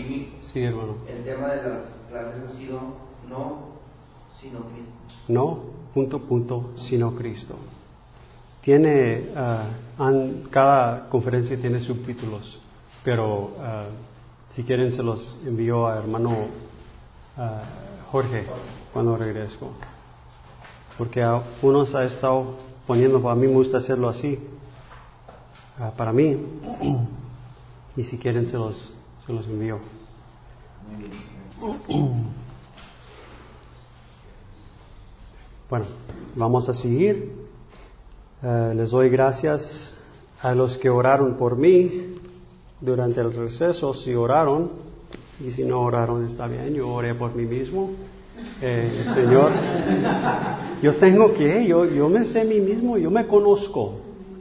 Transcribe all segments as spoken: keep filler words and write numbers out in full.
Jimmy, Sí, hermano. el tema de las clases ha sido no, sino Cristo. No, punto, punto, sino Cristo. Tiene, uh, han, cada conferencia tiene subtítulos, pero uh, si quieren se los envío a hermano uh, Jorge cuando regreso. Porque a unos ha estado poniendo, para mí me gusta hacerlo así, uh, para mí, y si quieren se los, se los envío. Bueno, vamos a seguir. Uh, les doy gracias a los que oraron por mí durante el receso, si oraron, y si no oraron está bien, yo oré por mí mismo. Eh, Señor, yo tengo que, yo, yo me sé a mí mismo, yo me conozco.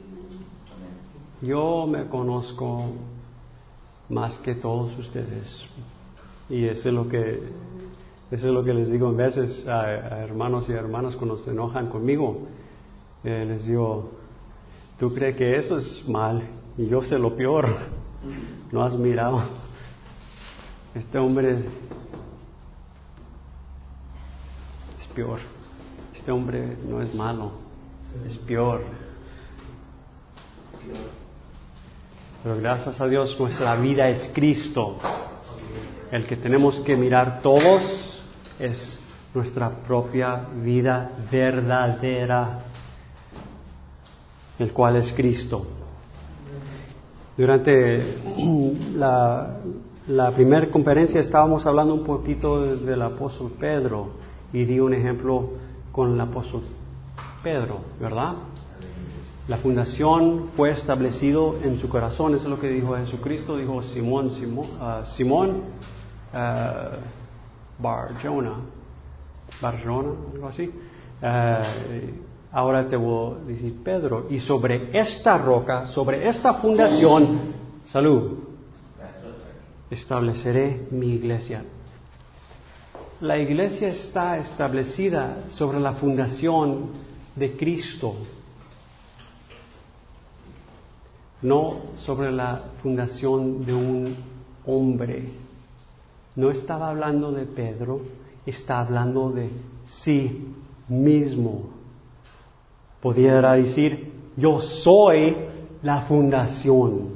Yo me conozco más que todos ustedes. Y eso es lo que, eso es lo que les digo en veces a, a hermanos y hermanas cuando se enojan conmigo. Eh, les digo, tú crees que eso es mal y yo sé lo peor. No has mirado. Este hombre es peor. Este hombre no es malo, es peor. Pero gracias a Dios nuestra vida es Cristo. El que tenemos que mirar todos es nuestra propia vida verdadera, el cual es Cristo. Durante la, la primera conferencia estábamos hablando un poquito del apóstol Pedro y di un ejemplo con el apóstol Pedro, ¿verdad? La fundación fue establecido en su corazón, eso es lo que dijo Jesucristo, dijo Simón, Simón, uh, Simón uh, Bar-Jonah, Bar-Jonah, algo así. Uh, Ahora te voy a decir Pedro, y sobre esta roca, sobre esta fundación, salud, estableceré mi iglesia. La iglesia está establecida sobre la fundación de Cristo, no sobre la fundación de un hombre. No estaba hablando de Pedro, está hablando de sí mismo. Pudiera decir, yo soy la fundación.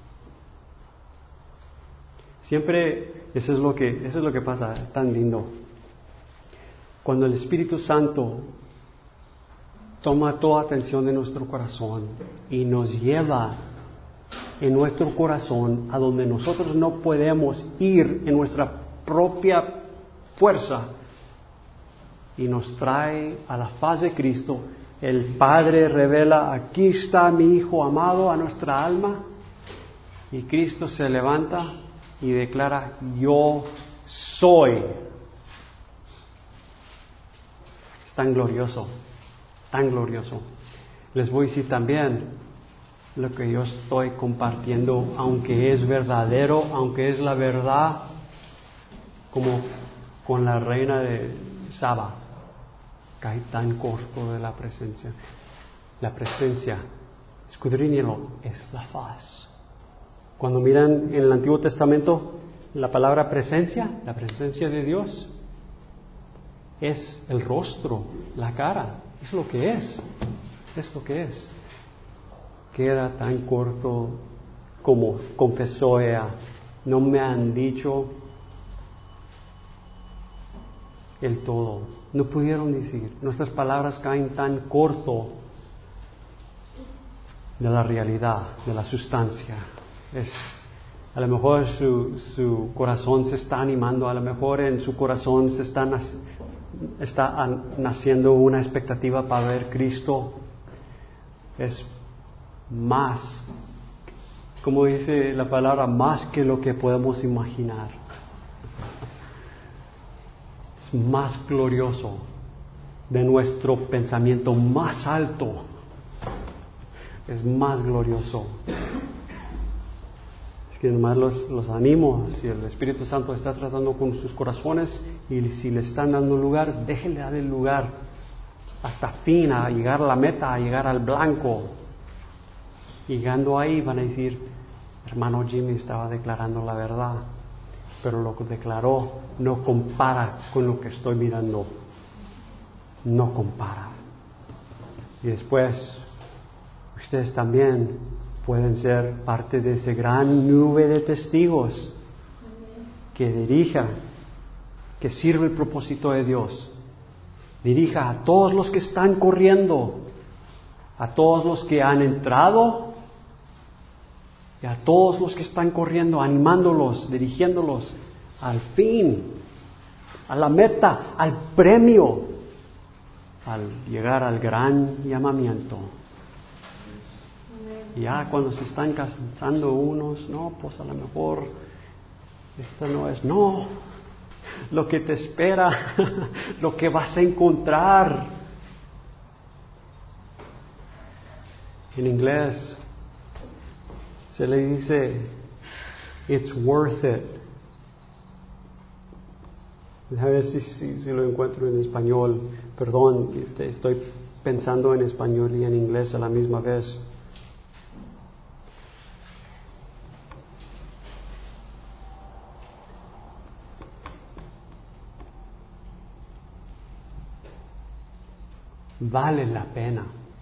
Siempre, eso es lo que, eso es lo que pasa, es tan lindo. Cuando el Espíritu Santo toma toda atención de nuestro corazón y nos lleva en nuestro corazón a donde nosotros no podemos ir en nuestra propia fuerza y nos trae a la faz de Cristo. El Padre revela, aquí está mi Hijo amado a nuestra alma, y Cristo se levanta y declara, yo soy. Es tan glorioso, tan glorioso. Les voy a decir también lo que yo estoy compartiendo, aunque es verdadero, aunque es la verdad, como con la reina de Saba. Cae tan corto de la presencia. La presencia, escudriñelo, es la faz. Cuando miran en el Antiguo Testamento la palabra presencia, la presencia de Dios, es el rostro, la cara, es lo que es, es lo que es. Queda tan corto como confesó ella, no me han dicho el todo. No pudieron decir, nuestras palabras caen tan corto de la realidad, de la sustancia. Es, a lo mejor su, su corazón se está animando, a lo mejor en su corazón se está, está naciendo una expectativa para ver Cristo. Es más, como dice la palabra, más que lo que podemos imaginar. Más glorioso de nuestro pensamiento más alto, es más glorioso. Es que nomás los, los animo, si el Espíritu Santo está tratando con sus corazones y si le están dando lugar, déjenle dar el lugar hasta fin, a llegar a la meta, a llegar al blanco. Llegando ahí van a decir, hermano Jimmy estaba declarando la verdad. pero lo que declaró no compara con lo que estoy mirando. No compara. Y después, ustedes también pueden ser parte de esa gran nube de testigos que dirija, que sirve el propósito de Dios. Dirija a todos los que están corriendo, a todos los que han entrado y a todos los que están corriendo, animándolos, dirigiéndolos al fin, a la meta, al premio, al llegar al gran llamamiento. Y ya cuando se están cansando unos, no, pues a lo mejor esto no es, no, lo que te espera, lo que vas a encontrar. En inglés se le dice, it's worth it. A ver si, si, si lo encuentro en español. Perdón, estoy pensando en español y en inglés a la misma vez. Vale la pena.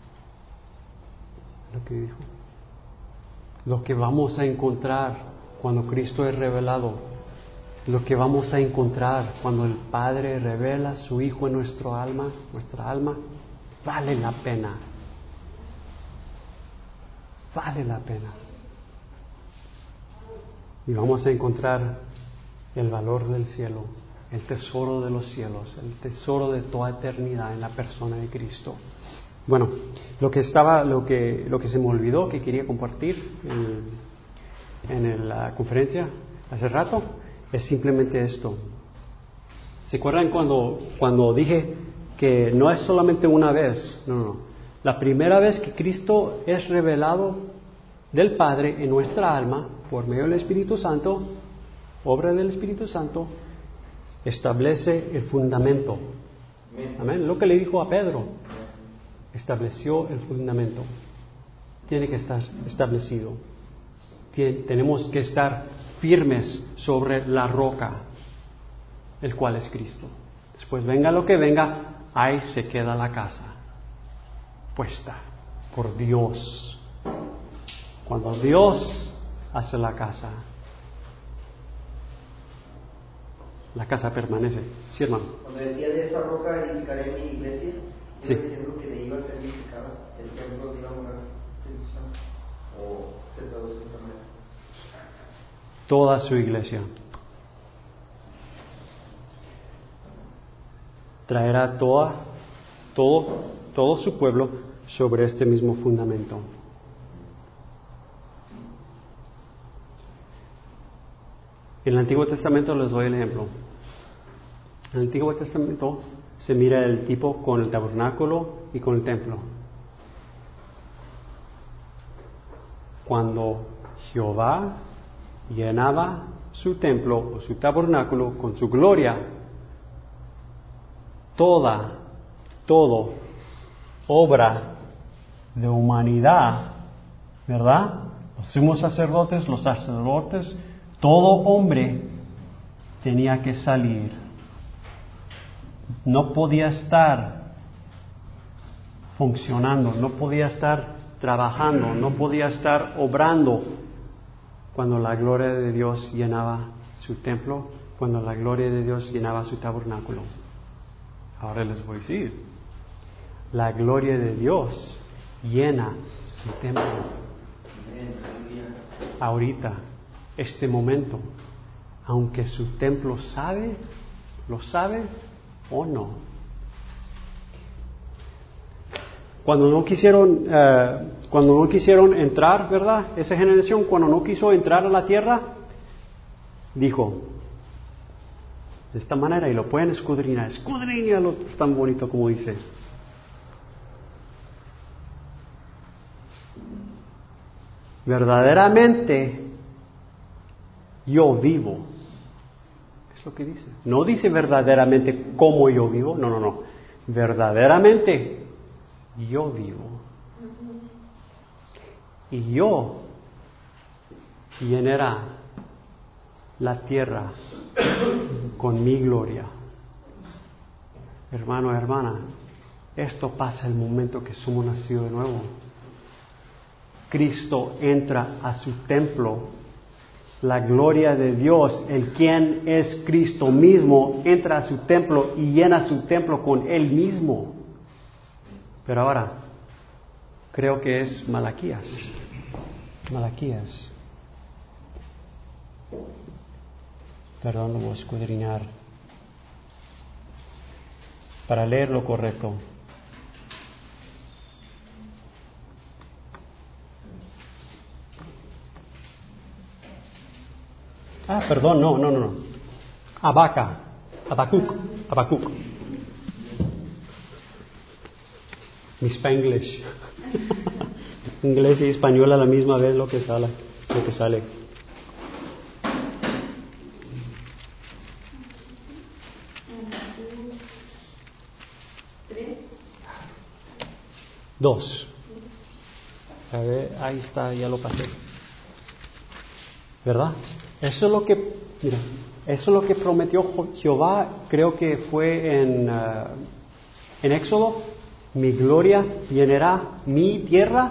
Lo que dijo. Lo que vamos a encontrar cuando Cristo es revelado. Lo que vamos a encontrar cuando el Padre revela a su Hijo en nuestro alma, nuestra alma, vale la pena. Vale la pena. Y vamos a encontrar el valor del cielo, el tesoro de los cielos, el tesoro de toda eternidad en la persona de Cristo. Bueno, lo que estaba, lo que, lo que se me olvidó que quería compartir en, en la conferencia hace rato es simplemente esto. ¿Se acuerdan cuando, cuando dije que no es solamente una vez? No, no. La primera vez que Cristo es revelado del Padre en nuestra alma por medio del Espíritu Santo, obra del Espíritu Santo, establece el fundamento. Amén. Lo que le dijo a Pedro, estableció el fundamento. Tiene que estar establecido. Tiene, tenemos que estar firmes sobre la roca, el cual es Cristo. Después venga lo que venga, ahí se queda la casa, puesta por Dios. Cuando Dios hace la casa, la casa permanece. ¿Sí, hermano? Cuando decía de esa roca edificaré mi iglesia, sí. ¿iba diciendo que le iba a ser edificada el templo de la moral o se traduce de otra manera? Toda su iglesia. Traerá toda, todo, todo su pueblo sobre este mismo fundamento. En el Antiguo Testamento les doy el ejemplo. En el Antiguo Testamento se mira el tipo con el tabernáculo y con el templo. Cuando Jehová llenaba su templo o su tabernáculo con su gloria, toda, todo, obra de humanidad, ¿verdad? Los sumos sacerdotes, los sacerdotes, todo hombre tenía que salir. No podía estar funcionando, no podía estar trabajando, no podía estar obrando cuando la gloria de Dios llenaba su templo, cuando la gloria de Dios llenaba su tabernáculo. Ahora les voy a decir, la gloria de Dios llena su templo. Ahorita, este momento, aunque su templo sabe, lo sabe o no. Cuando no quisieron, eh, cuando no quisieron entrar, ¿verdad? Esa generación, cuando no quiso entrar a la tierra, dijo de esta manera, y lo pueden escudriñar, escudriñalo, es tan bonito como dice. Verdaderamente yo vivo. Es lo que dice. No dice verdaderamente cómo yo vivo, no, no, no. Verdaderamente yo vivo. Y yo, ¿quién era? la tierra con mi gloria. Hermano, hermana, esto pasa el momento que somos nacidos de nuevo. Cristo entra a su templo. La gloria de Dios, el quien es Cristo mismo, entra a su templo y llena su templo con Él mismo. Pero ahora, creo que es Malaquías. Malaquías. Perdón, lo voy a escudriñar para leer lo correcto. Ah, perdón, no, no, no, no. Abaca, Abacuc, Abacuc. Mi Spanglish. Inglés y español a la misma vez lo que sale, lo que sale. Dos. A ver, ahí está, ya lo pasé. ¿Verdad? Eso es lo que, mira, eso es lo que prometió Jehová, creo que fue en, uh, en Éxodo. Mi gloria llenará mi tierra.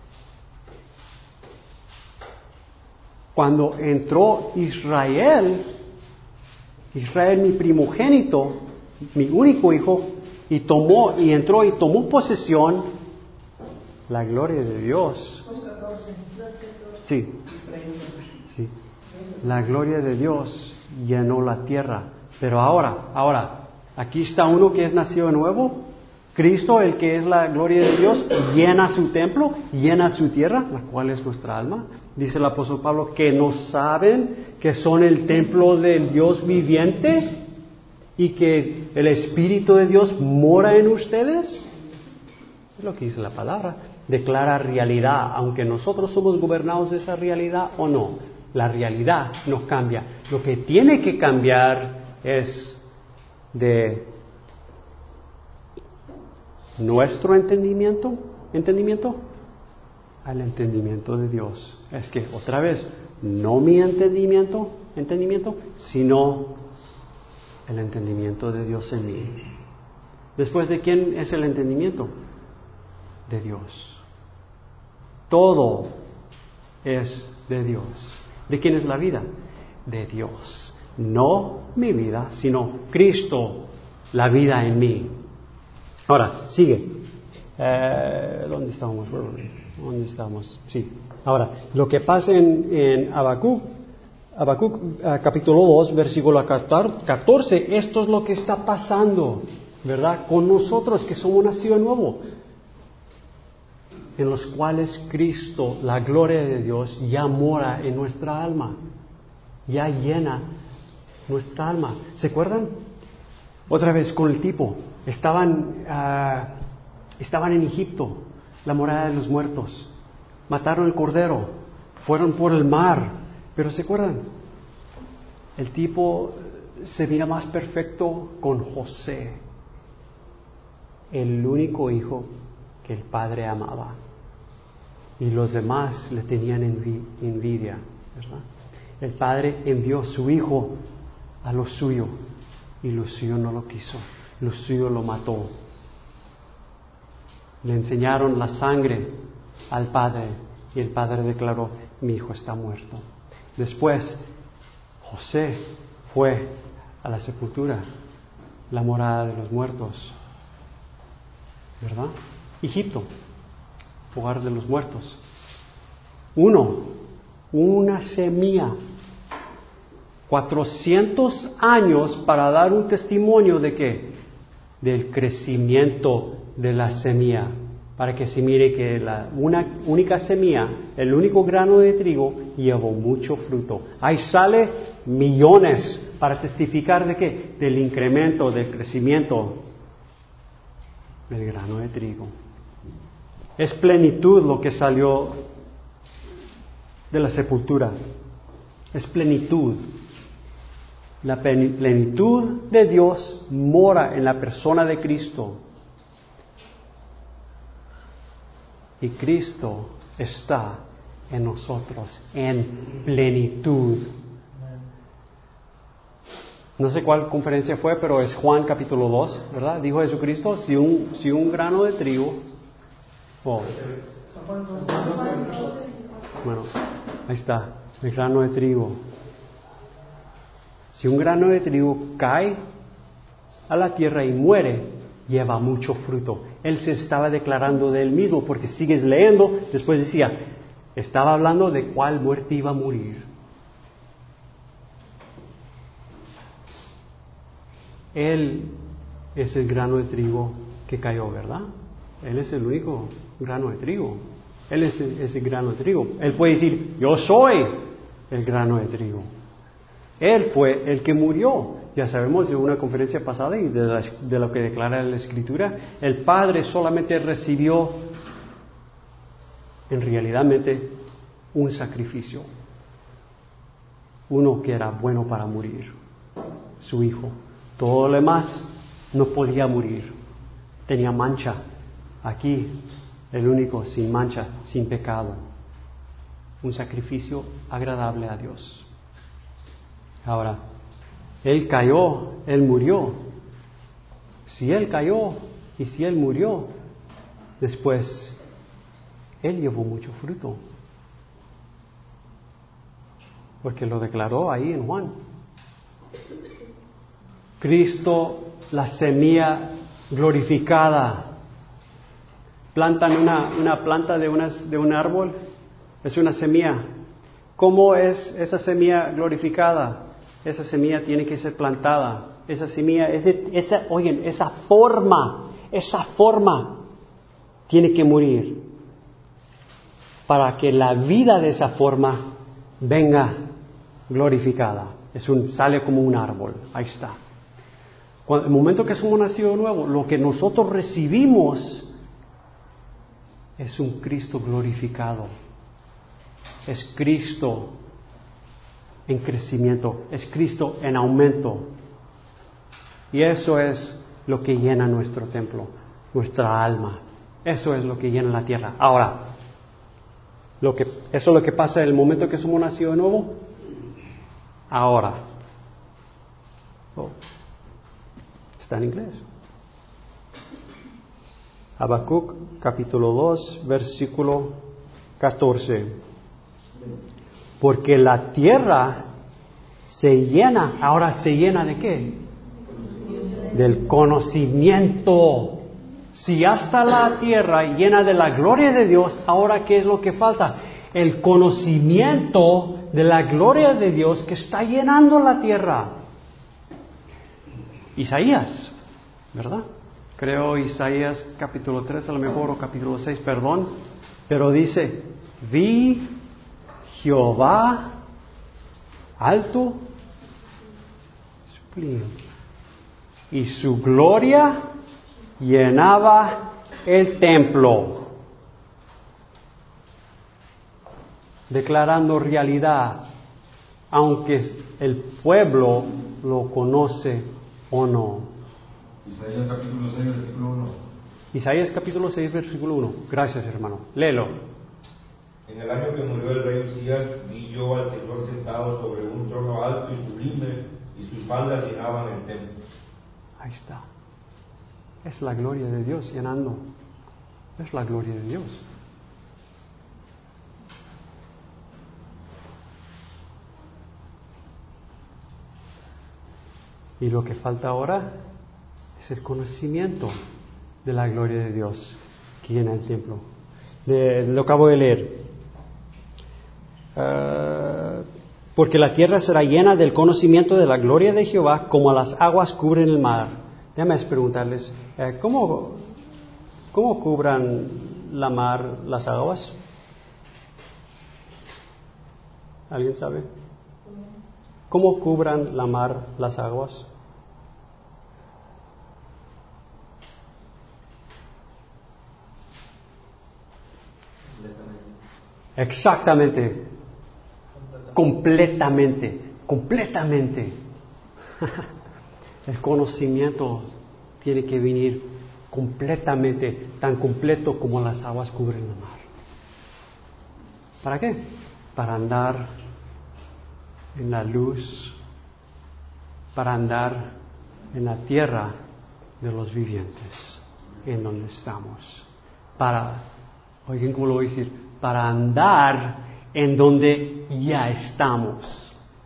Cuando entró Israel, Israel mi primogénito, mi único hijo, y tomó, y entró y tomó posesión, la gloria de Dios. Sí. Sí. La gloria de Dios llenó la tierra. Pero ahora, ahora, aquí está uno que es nacido de nuevo. Cristo, el que es la gloria de Dios, llena su templo, llena su tierra, la cual es nuestra alma. Dice el apóstol Pablo que no saben que son el templo del Dios viviente y que el Espíritu de Dios mora en ustedes. Es lo que dice la palabra. Declara realidad, aunque nosotros somos gobernados de esa realidad o no. La realidad nos cambia. Lo que tiene que cambiar es de nuestro entendimiento, entendimiento al entendimiento de Dios. Es que otra vez, no mi entendimiento, entendimiento, sino el entendimiento de Dios en mí. Después, ¿de quién es el entendimiento? De Dios. Todo es de Dios. ¿De quién es la vida? De Dios. No mi vida, sino Cristo, la vida en mí. Ahora, sigue. Eh, ¿Dónde estamos? ¿Dónde estamos? Sí. Ahora, lo que pasa en, en Habacuc, Habacuc uh, capítulo dos, versículo catorce, esto es lo que está pasando, ¿verdad? Con nosotros que somos nacidos de nuevo, en los cuales Cristo, la gloria de Dios, ya mora en nuestra alma, ya llena nuestra alma. ¿Se acuerdan? Otra vez con el tipo, estaban, uh, estaban en Egipto, la morada de los muertos, mataron el cordero, fueron por el mar, pero ¿se acuerdan? El tipo se mira más perfecto con José, el único hijo que el padre amaba, y los demás le tenían envi- envidia, ¿verdad? El padre envió su hijo a lo suyo y lo suyo no lo quiso, lo suyo lo mató. Le enseñaron la sangre al padre y el padre declaró: mi hijo está muerto. Después José fue a la sepultura, la morada de los muertos, ¿verdad? Egipto, hogar de los muertos. Uno, una semilla, cuatrocientos años para dar un testimonio de qué, del crecimiento de la semilla, para que se mire que la una única semilla, el único grano de trigo, llevó mucho fruto. Ahí sale millones para testificar de qué, del incremento, del crecimiento del grano de trigo. Es plenitud lo que salió de la sepultura. Es plenitud. La plenitud de Dios mora en la persona de Cristo. Y Cristo está en nosotros en plenitud. No sé cuál conferencia fue, pero es Juan capítulo dos, ¿verdad? Dijo Jesucristo, si un, si un grano de trigo, oh, bueno, ahí está, el grano de trigo. Si un grano de trigo cae a la tierra y muere, lleva mucho fruto. Él se estaba declarando de él mismo, porque sigues leyendo, después decía, estaba hablando de cuál muerte iba a morir. Él es el grano de trigo que cayó, ¿verdad? Él es el único grano de trigo. Él es el, es el grano de trigo. Él puede decir, yo soy el grano de trigo. Él fue el que murió. Ya sabemos de una conferencia pasada y de, la, de lo que declara la Escritura, el Padre solamente recibió en realidadmente un sacrificio. Uno que era bueno para morir, su Hijo. Todo lo demás no podía morir. Tenía mancha. Aquí, el único sin mancha, sin pecado. Un sacrificio agradable a Dios. Ahora, Él cayó, Él murió. Si Él cayó y si Él murió, después Él llevó mucho fruto. Porque lo declaró ahí en Juan. Cristo, la semilla glorificada. Plantan una, una planta de, unas, de un árbol, es una semilla. ¿Cómo es esa semilla glorificada? Esa semilla tiene que ser plantada. Esa semilla, ese, esa, oigan, esa forma, esa forma tiene que morir para que la vida de esa forma venga glorificada. Es un, sale como un árbol. Ahí está. Cuando, el momento que somos nacidos de nuevo, lo que nosotros recibimos es un Cristo glorificado. Es Cristo en crecimiento. Es Cristo en aumento. Y eso es lo que llena nuestro templo, nuestra alma. Eso es lo que llena la tierra. Ahora, lo que, eso es lo que pasa en el momento que somos nacidos de nuevo. Ahora. Oh. Está en inglés. Habacuc capítulo dos, versículo catorce. Porque la tierra se llena, ahora se llena ¿de qué? Del conocimiento. Si ya está la tierra llena de la gloria de Dios, ahora ¿qué es lo que falta? El conocimiento de la gloria de Dios que está llenando la tierra. Isaías, ¿verdad? Creo Isaías capítulo tres a lo mejor, o capítulo seis, perdón. Pero dice, vi Jehová alto, sublime, y su gloria llenaba el templo. Declarando realidad, aunque el pueblo lo conoce o no. Isaías capítulo seis, versículo uno. Isaías capítulo seis, versículo uno. Gracias, hermano. Léelo. En el año que murió el rey Usías, vi yo al Señor sentado sobre un trono alto y sublime, y sus faldas llenaban el templo. Ahí está. Es la gloria de Dios llenando. Es la gloria de Dios. Y lo que falta ahora es el conocimiento de la gloria de Dios que llena el templo. De, lo acabo de leer. Uh, porque la tierra será llena del conocimiento de la gloria de Jehová, como las aguas cubren el mar. Déjame preguntarles, eh, ¿cómo, ¿cómo cubran la mar las aguas? ¿Alguien sabe? ¿Cómo cubran la mar las aguas? Exactamente. Completamente. Completamente. El conocimiento tiene que venir completamente, tan completo como las aguas cubren la mar. ¿Para qué? Para andar en la luz para andar en la tierra de los vivientes, en donde estamos. Para, oigan cómo lo voy a decir, para andar en donde ya estamos.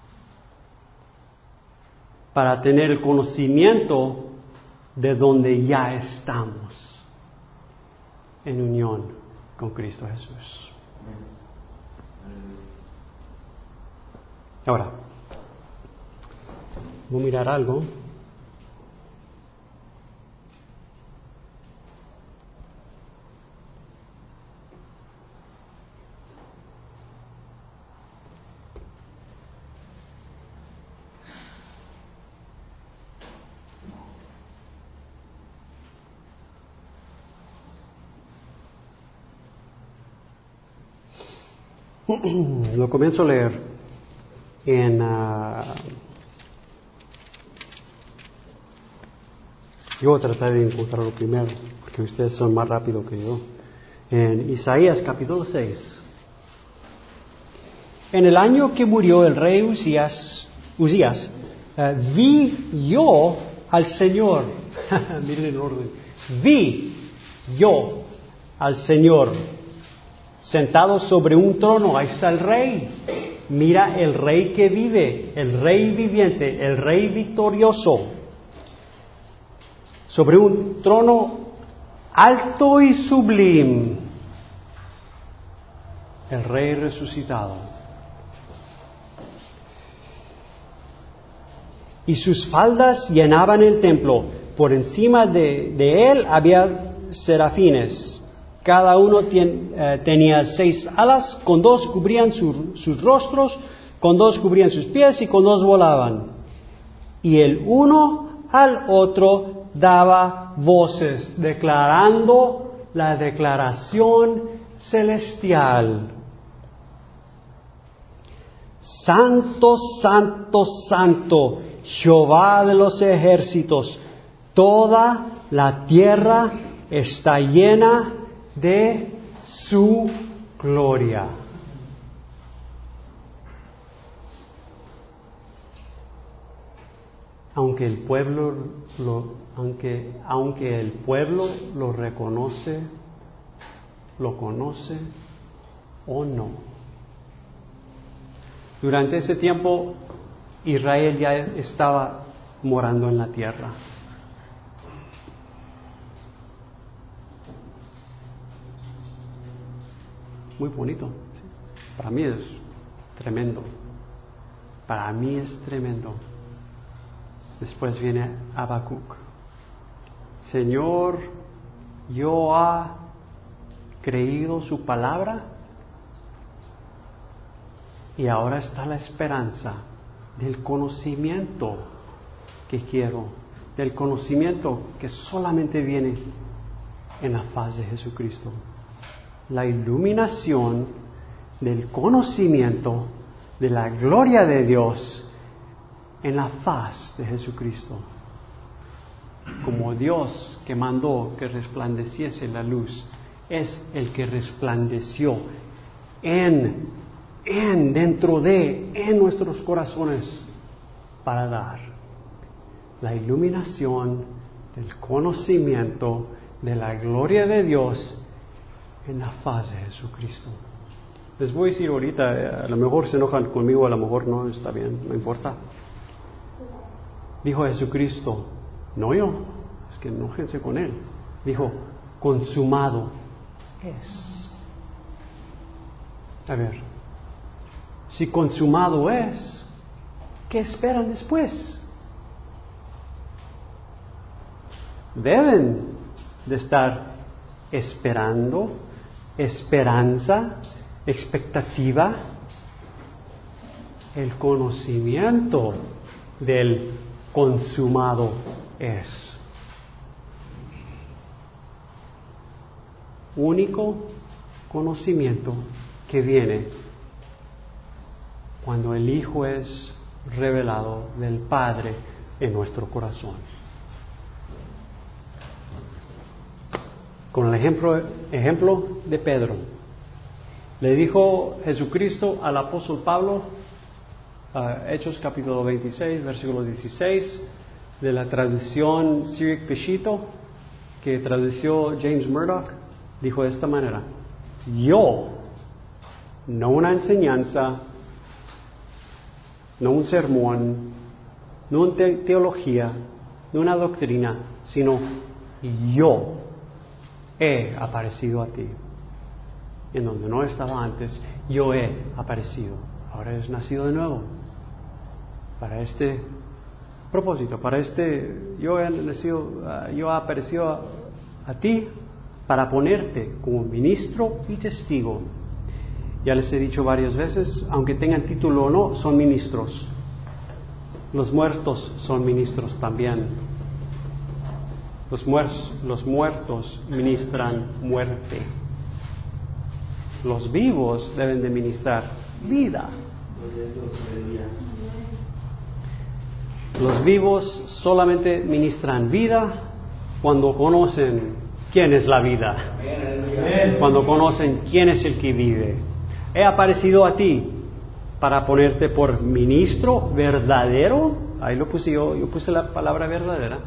Para tener el conocimiento de donde ya estamos, en unión con Cristo Jesús. Ahora, voy a mirar algo. Lo comienzo a leer en uh, yo voy a tratar de encontrarlo primero porque ustedes son más rápidos que yo. En Isaías capítulo seis. En el año que murió el rey Usías, Usías uh, vi yo al Señor. Miren el orden. Vi yo al Señor sentado sobre un trono. Ahí está el rey. Mira el rey que vive, el rey viviente, el rey victorioso, sobre un trono alto y sublime, el rey resucitado. Y sus faldas llenaban el templo. Por encima de, de él había serafines. Cada uno ten, eh, tenía seis alas, con dos cubrían su, sus rostros, con dos cubrían sus pies y con dos volaban. Y el uno al otro daba voces, declarando la declaración celestial. Santo, santo, santo, Jehová de los ejércitos, toda la tierra está llena de su gloria. Aunque el pueblo lo, aunque, aunque el pueblo lo reconoce, lo conoce o no. Durante ese tiempo, Israel ya estaba morando en la tierra. Muy bonito. Para mí es tremendo. Para mí es tremendo. Después viene Habacuc. Señor, yo he creído su palabra y ahora está la esperanza del conocimiento que quiero, del conocimiento que solamente viene en la faz de Jesucristo. La iluminación del conocimiento de la gloria de Dios en la faz de Jesucristo. Como Dios que mandó que resplandeciese la luz, es el que resplandeció en, en, dentro de, en nuestros corazones para dar la iluminación del conocimiento de la gloria de Dios en la faz de Jesucristo. Les voy a decir ahorita, a lo mejor se enojan conmigo, a lo mejor no, está bien, no importa. Dijo Jesucristo, no yo, es que enójense con él. Dijo, consumado es. A ver, si consumado es, ¿qué esperan después? Deben de estar esperando, esperanza, expectativa, el conocimiento del consumado es. Único conocimiento que viene cuando el Hijo es revelado del Padre en nuestro corazón. Con el ejemplo, ejemplo de Pedro. Le dijo Jesucristo al apóstol Pablo, uh, Hechos capítulo veintiséis, versículo dieciséis, de la traducción Syriac Peshito, que tradució James Murdoch, dijo de esta manera: yo, no una enseñanza, no un sermón, no una te- teología, no una doctrina, sino yo he aparecido a ti. En donde no estaba antes, yo he aparecido. Ahora es nacido de nuevo. Para este propósito, para este, yo he nacido, uh, yo he aparecido a, a ti para ponerte como ministro y testigo. Ya les he dicho varias veces, aunque tengan título o no, son ministros. Los muertos son ministros también. Los, muer- los muertos ministran muerte. Los vivos deben de ministrar vida. Los vivos solamente ministran vida cuando conocen quién es la vida. Cuando conocen quién es el que vive. He aparecido a ti para ponerte por ministro verdadero. Ahí lo puse yo, yo puse la palabra verdadera.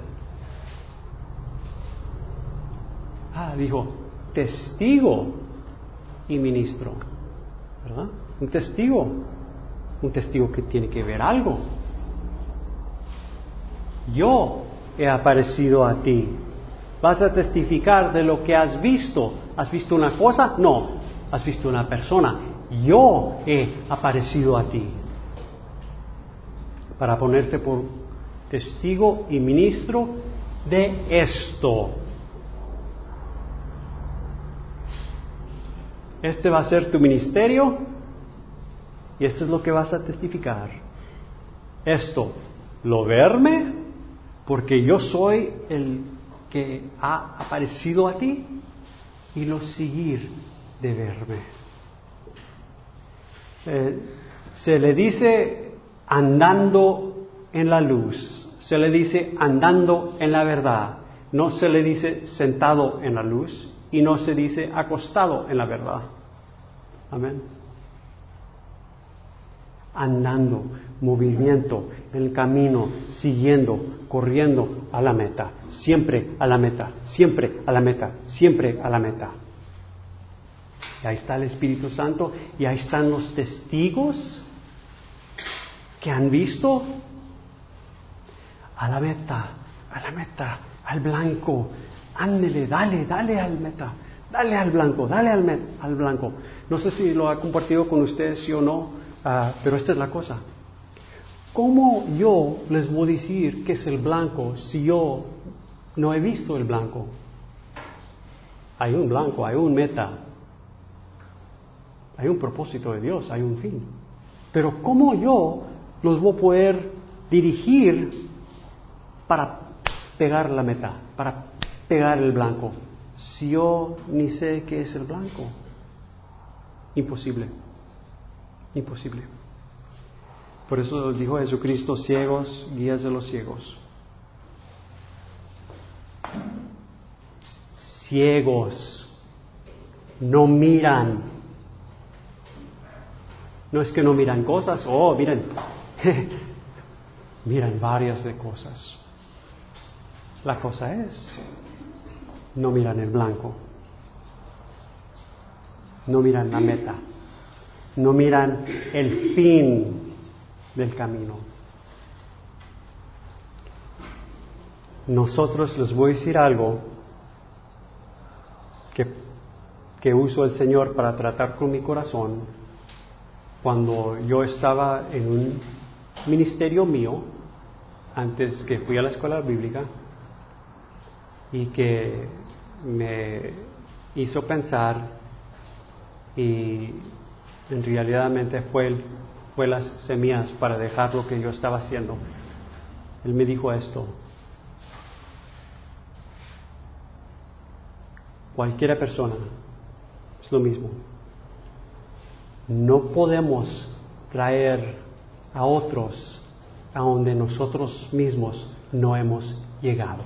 Ah, dijo, testigo y ministro, ¿verdad? Un testigo, un testigo que tiene que ver algo. Yo he aparecido a ti. ¿Vas a testificar de lo que has visto? ¿Has visto una cosa? No, has visto una persona. Yo he aparecido a ti para ponerte por testigo y ministro de esto. Este va a ser tu ministerio y esto es lo que vas a testificar. Esto, lo verme, porque yo soy el que ha aparecido a ti, y lo seguir de verme. Eh, se le dice andando en la luz, se le dice andando en la verdad, no se le dice sentado en la luz y no se dice acostado en la verdad. Amén. Andando, movimiento, en el camino, siguiendo, corriendo a la meta, siempre a la meta, siempre a la meta, siempre a la meta. Y ahí está el Espíritu Santo y ahí están los testigos que han visto a la meta, a la meta, al blanco. Ándele, dale, dale al meta, dale al blanco, dale al, met, al blanco. No sé si lo ha compartido con ustedes, sí o no, uh, pero esta es la cosa. ¿Cómo yo les voy a decir qué es el blanco si yo no he visto el blanco? Hay un blanco, hay un meta, hay un propósito de Dios, hay un fin. Pero ¿cómo yo los voy a poder dirigir para pegar la meta, para pegar el blanco, si yo ni sé qué es el blanco? Imposible, imposible. Por eso dijo Jesucristo, ciegos, guías de los ciegos. Ciegos, no miran. No es que no miran cosas, oh, miren, miran varias de cosas. La cosa es, no miran el blanco, no miran la meta, no miran el fin del camino. Nosotros les voy a decir algo que, que uso el Señor para tratar con mi corazón. Cuando yo estaba en un ministerio mío, antes que fui a la escuela bíblica, y que me hizo pensar, y en realidad fue, fue las semillas para dejar lo que yo estaba haciendo. Él me dijo esto: cualquiera persona es lo mismo. No podemos traer a otros a donde nosotros mismos no hemos llegado.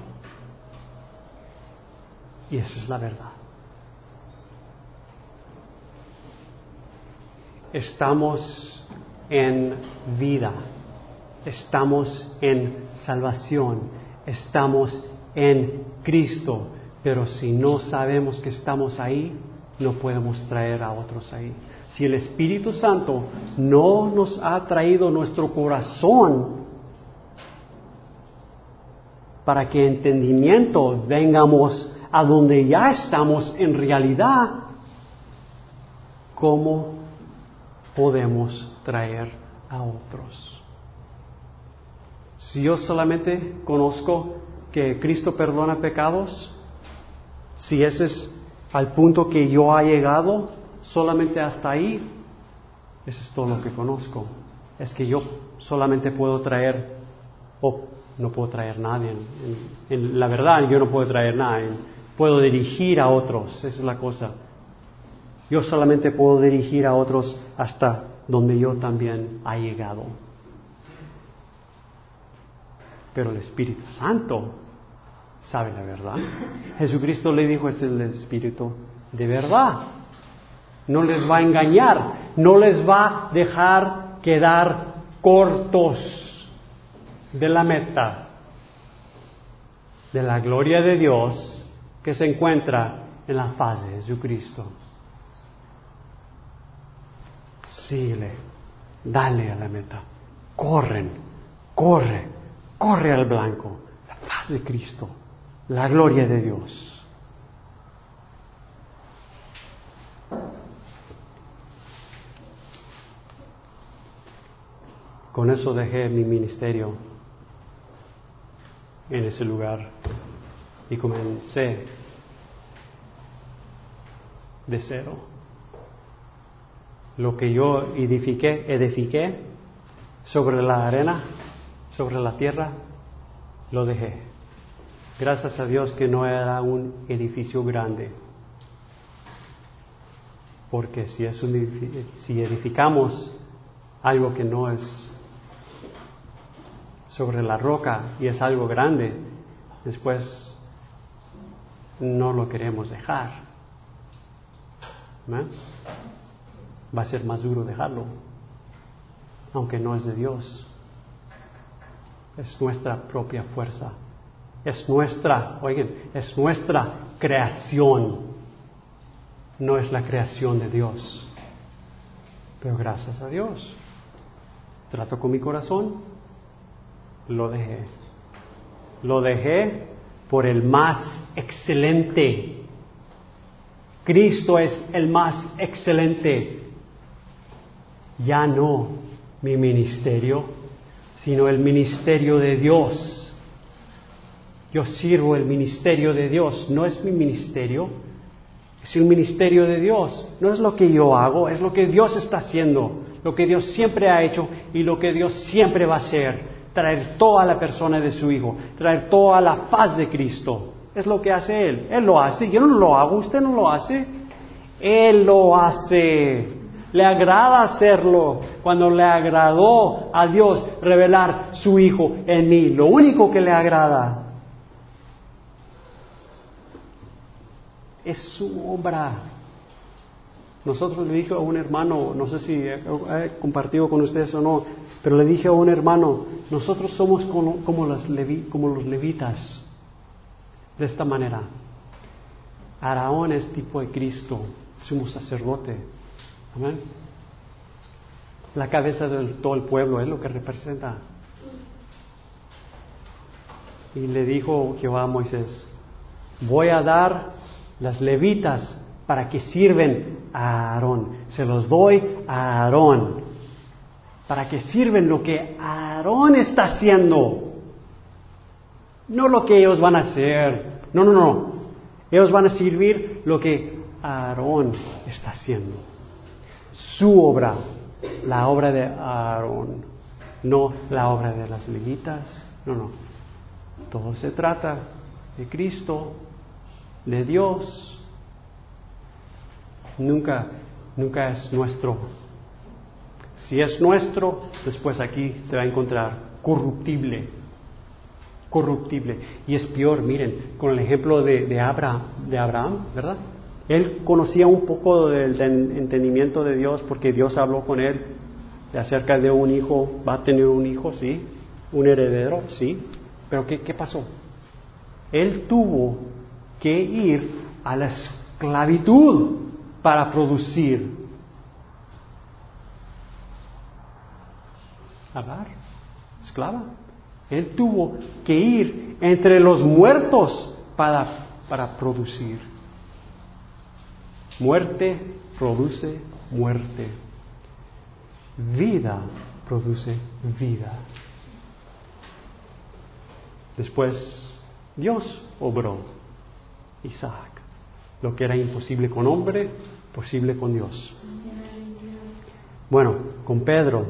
Y esa es la verdad. Estamos en vida, estamos en salvación, estamos en Cristo, pero si no sabemos que estamos ahí, no podemos traer a otros ahí. Si el Espíritu Santo no nos ha traído nuestro corazón para que entendimiento vengamos a donde ya estamos en realidad, ¿cómo podemos traer a otros? Si yo solamente conozco que Cristo perdona pecados, si ese es al punto que yo ha llegado, solamente hasta ahí, eso es todo lo que conozco. Es que yo solamente puedo traer, o no puedo traer nadie. En, en, en la verdad, yo no puedo traer nada. En, puedo dirigir a otros, esa es la cosa. Yo solamente puedo dirigir a otros hasta donde yo también ha llegado. Pero el Espíritu Santo sabe la verdad. Jesucristo le dijo, este es el Espíritu de verdad. No les va a engañar, no les va a dejar quedar cortos de la meta, de la gloria de Dios que se encuentra en la faz de Jesucristo. Síguele, dale a la meta, corren, corre, corre al blanco, la faz de Cristo, la gloria de Dios. Con eso dejé mi ministerio en ese lugar y comencé de cero. Lo que yo edifiqué, edifiqué sobre la arena, sobre la tierra, lo dejé. Gracias a Dios que no era un edificio grande. Porque si, es un edific- si edificamos algo que no es sobre la roca y es algo grande, después no lo queremos dejar. ¿Eh? Va a ser más duro dejarlo, aunque no es de Dios. Es nuestra propia fuerza. Es nuestra, oigan, es nuestra creación. No es la creación de Dios. Pero gracias a Dios, trato con mi corazón, lo dejé. Lo dejé por el más excelente. Cristo es el más excelente. Ya no mi ministerio, sino el ministerio de Dios. Yo sirvo el ministerio de Dios, no es mi ministerio, es el ministerio de Dios. No es lo que yo hago, es lo que Dios está haciendo, lo que Dios siempre ha hecho y lo que Dios siempre va a hacer. Traer toda la persona de su Hijo, traer toda la faz de Cristo. Es lo que hace Él. Él lo hace, yo no lo hago, usted no lo hace. Él lo hace. Le agrada hacerlo. Cuando le agradó a Dios revelar su Hijo en mí, lo único que le agrada es su obra. Nosotros le dije a un hermano, no sé si he compartido con ustedes o no, pero le dije a un hermano, nosotros somos como, como, los, levi, como los levitas, de esta manera. Aarón es tipo de Cristo, sumo sacerdote. Amén. La cabeza de todo el pueblo es lo que representa. Y le dijo Jehová a Moisés, voy a dar las levitas para que sirven a Aarón. Se los doy a Aarón. Para que sirven lo que Aarón está haciendo. No lo que ellos van a hacer. No, no, no. Ellos van a servir lo que Aarón está haciendo. Su obra. La obra de Aarón. No la obra de las levitas. No, no. Todo se trata de Cristo, de Dios. Nunca, nunca es nuestro. Si es nuestro, después aquí se va a encontrar corruptible, corruptible. Y es peor, miren, con el ejemplo de, de, Abraham, de Abraham, ¿verdad? Él conocía un poco del, del entendimiento de Dios porque Dios habló con él acerca de un hijo, va a tener un hijo, sí, un heredero, sí, pero ¿qué, qué pasó? Él tuvo que ir a la esclavitud para producir. Agar, esclava. Él tuvo que ir entre los muertos para, para producir. Muerte produce muerte. Vida produce vida. Después Dios obró. Isaac. Lo que era imposible con hombre, posible con Dios. Bueno, con Pedro,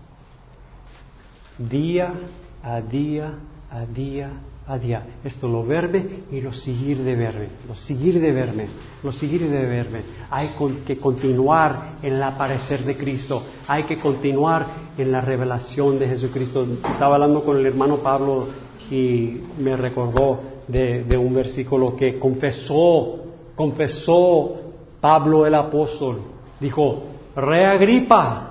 día a día, a día, a día. Esto lo verme y lo seguir de verme, lo seguir de verme, lo seguir de verme. Hay que continuar en el aparecer de Cristo, hay que continuar en la revelación de Jesucristo. Estaba hablando con el hermano Pablo y me recordó de, de un versículo que confesó, confesó Pablo el apóstol. Dijo, Rey Agripa,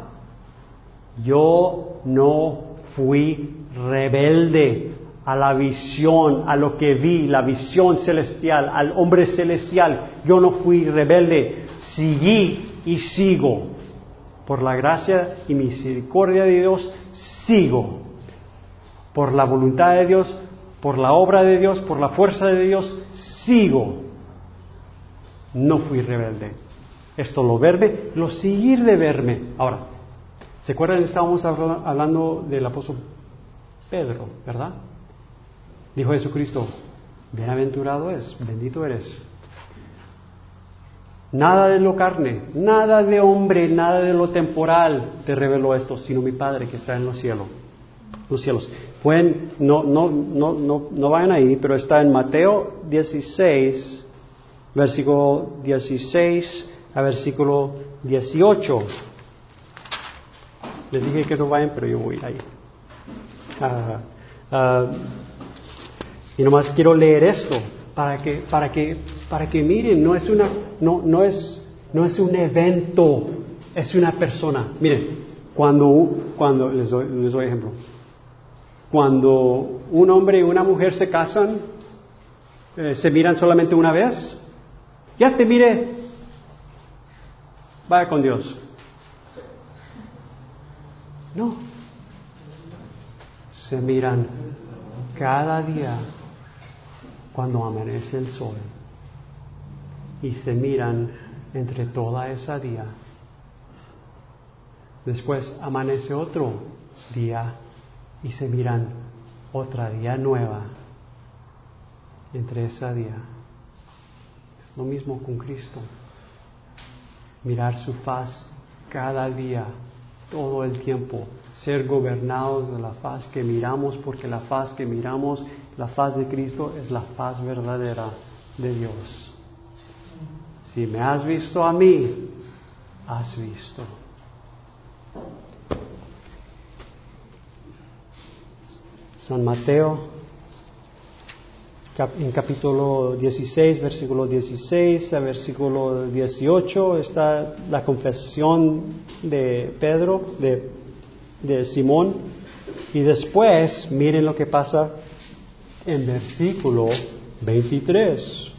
yo no fui rebelde a la visión, a lo que vi, la visión celestial, al hombre celestial. Yo no fui rebelde, seguí y sigo. Por la gracia y misericordia de Dios, sigo. Por la voluntad de Dios, por la obra de Dios, por la fuerza de Dios, sigo. No fui rebelde. Esto lo verme, lo seguir de verme. Ahora, ¿se acuerdan? Estábamos hablando del apóstol Pedro, ¿verdad? Dijo Jesucristo, bienaventurado es, bendito eres. Nada de lo carne, nada de hombre, nada de lo temporal te reveló esto, sino mi Padre que está en los cielos. Los cielos. Pueden, no, no, no, no, no vayan ahí, pero está en Mateo dieciséis, versículo dieciséis a versículo dieciocho. Les dije que no vayan, pero yo voy ahí. Uh, uh, y nomás quiero leer esto para que, para que, para que miren, no es una, no, no es, no es un evento, es una persona. Miren, cuando, cuando les doy, les doy ejemplo. Cuando un hombre y una mujer se casan, eh, se miran solamente una vez. Ya te mire, vaya con Dios. No. Se miran cada día cuando amanece el sol. Y se miran entre toda esa día. Después amanece otro día y se miran otra día nueva entre ese día. Es lo mismo con Cristo. Mirar su faz cada día, todo el tiempo, ser gobernados de la faz que miramos, porque la faz que miramos, la faz de Cristo, es la faz verdadera de Dios. Si me has visto a mí, has visto. San Mateo, en capítulo dieciséis, versículo dieciséis a versículo dieciocho, está la confesión de Pedro, de, de Simón, y después miren lo que pasa en versículo veintitrés.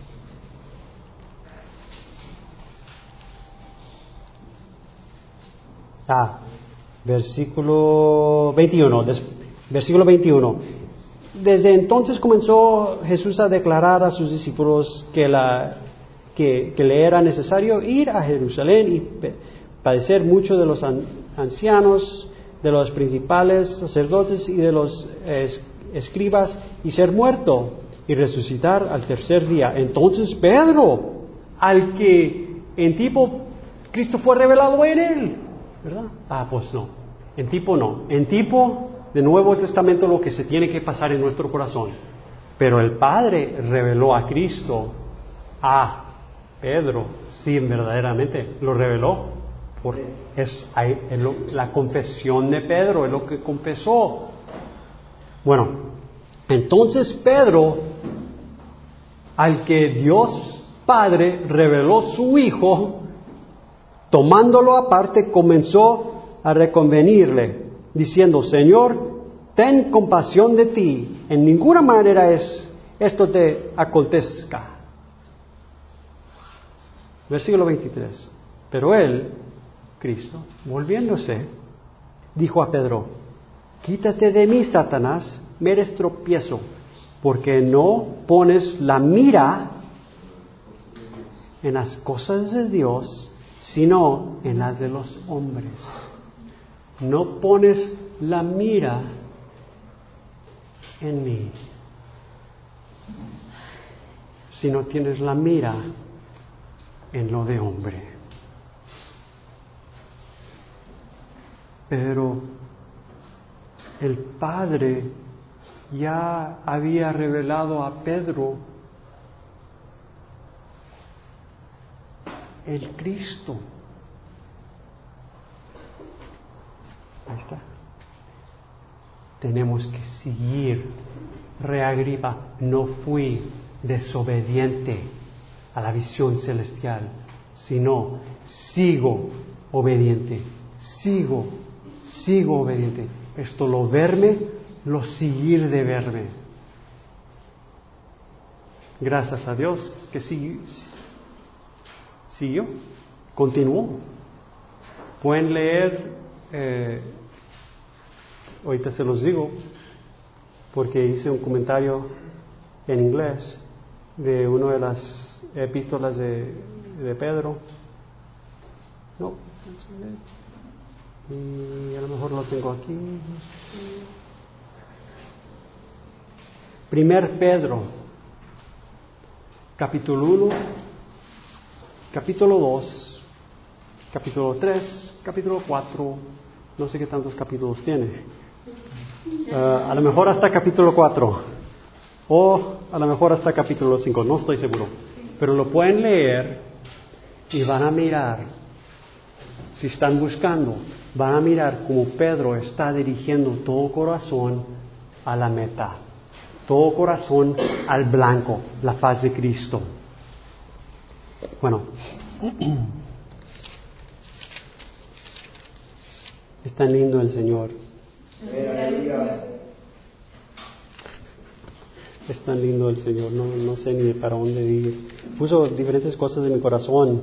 Ah, versículo veintiuno, des, versículo veintiuno. Desde entonces comenzó Jesús a declarar a sus discípulos que, la, que, que le era necesario ir a Jerusalén y padecer mucho de los an, ancianos, de los principales sacerdotes y de los es, escribas, y ser muerto y resucitar al tercer día. Entonces Pedro, al que en tipo Cristo fue revelado en él, ¿verdad? Ah, pues no, en tipo no, en tipo de Nuevo Testamento lo que se tiene que pasar en nuestro corazón. Pero el Padre reveló a Cristo a Pedro, sí, verdaderamente lo reveló. Por, es, hay, es lo, la confesión de Pedro es lo que confesó. Bueno, entonces Pedro, al que Dios Padre reveló su Hijo, tomándolo aparte, comenzó a reconvenirle, diciendo, Señor, ten compasión de ti, en ninguna manera es esto te acontezca. Versículo veintitrés. Pero él, Cristo, volviéndose, dijo a Pedro, quítate de mí, Satanás, me eres tropiezo, porque no pones la mira en las cosas de Dios, sino en las de los hombres. No pones la mira en mí, sino tienes la mira en lo de hombre. Pero el Padre ya había revelado a Pedro el Cristo. Ahí está. Tenemos que seguir. Rey Agripa, no fui desobediente a la visión celestial, sino sigo obediente, sigo, sigo obediente. Esto lo verme, lo seguir de verme. Gracias a Dios que siguió, siguió, continuó. Pueden leer, eh, ahorita se los digo, porque hice un comentario en inglés de una de las epístolas de, de Pedro. No, y a lo mejor lo tengo aquí. Primer Pedro, capítulo uno, capítulo dos, capítulo tres, capítulo cuatro, no sé qué tantos capítulos tiene. Uh, a lo mejor hasta capítulo cuatro, o a lo mejor hasta capítulo cinco, no estoy seguro. Pero lo pueden leer y van a mirar, si están buscando, van a mirar cómo Pedro está dirigiendo todo corazón a la meta, todo corazón al blanco, la faz de Cristo. Bueno, es tan lindo el Señor. Es tan lindo el Señor, no, no sé ni para dónde ir. Puso diferentes cosas en mi corazón.